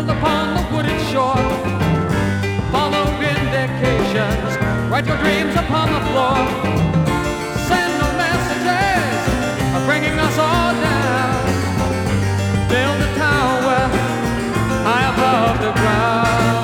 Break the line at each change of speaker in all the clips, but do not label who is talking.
build upon the wooded shore. Follow indications, write your dreams upon the floor. Send no messages bringing us all down. Build a tower high above the ground.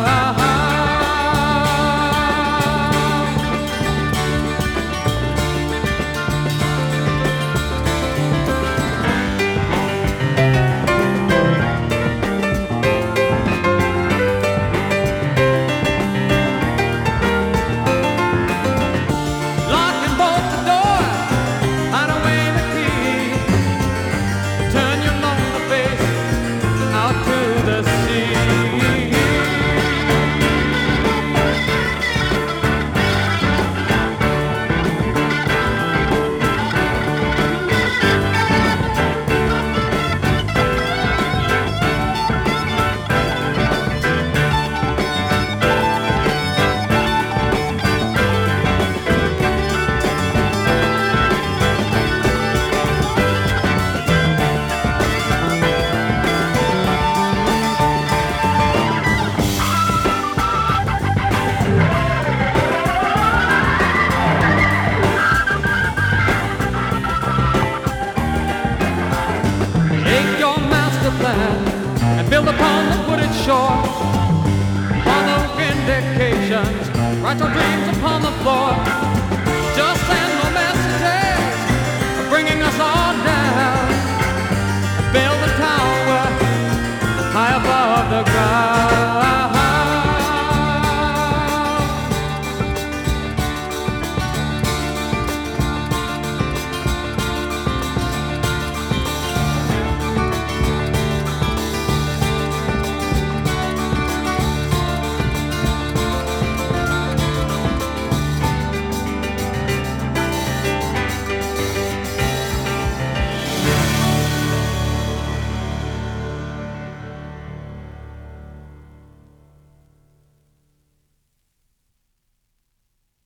And build upon the wooded shore. Follow indications, write your dreams upon the floor.